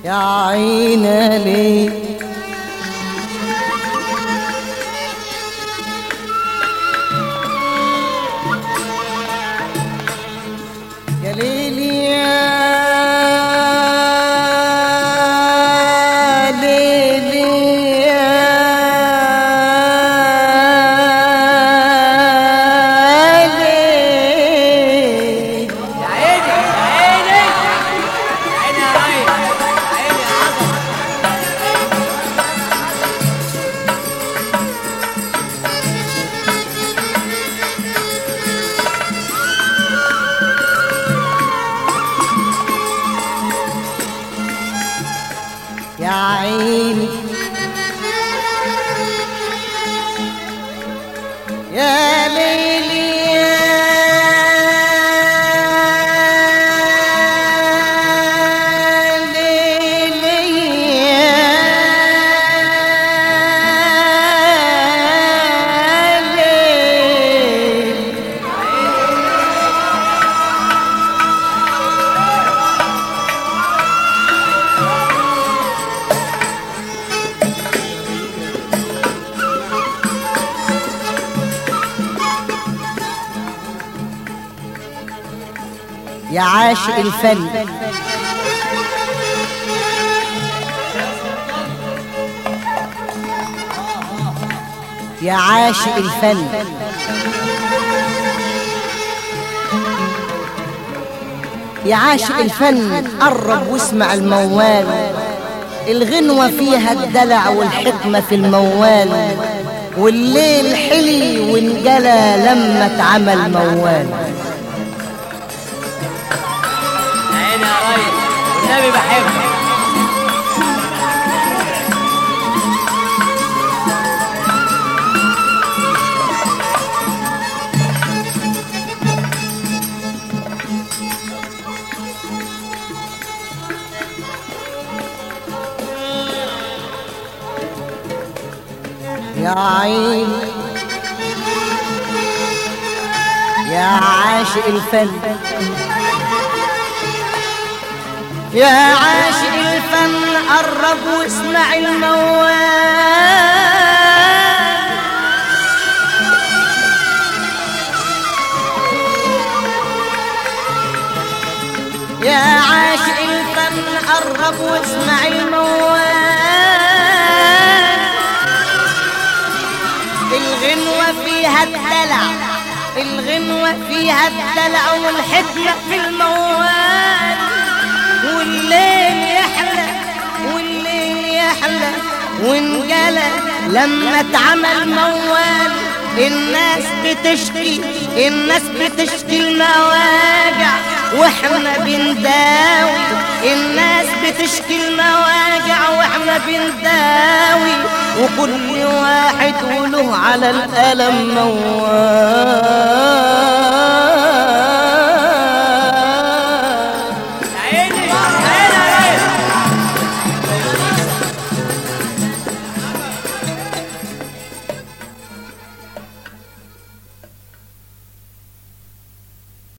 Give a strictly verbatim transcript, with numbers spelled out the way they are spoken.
يا عينا ليه يا ليلي يا ليلي يا ليلي يا عيني يا عيني يا عيني يا ريس يا عيني يا عظمة. يا عيني يا ليلي يا ليلي يا ليلي يا عاشق الفن يا عاشق الفن يا عاشق الفن قرب واسمع الموال، الغنوة فيها الدلع والحكمة في الموال، والليل حلي وانجلى لما اتعمل موال. يا عيني يا ريس والنبي بحبك. يا عين يا عاشق الفن يا عاشق الفن قرب واسمع الموال، يا عاشق الفن قرب واسمع الموال، الغنوة فيها الدلع الغنوة فيها الدلع والحكمة في الموال، والليل يحلى والليل يحلى وانجلى لما اتعمل موال. الناس بتشكي الناس بتشكي المواجع واحنا بنداوي، الناس بتشكي المواجع واحنا بنداوي، وكل واحد وله على الألم موال.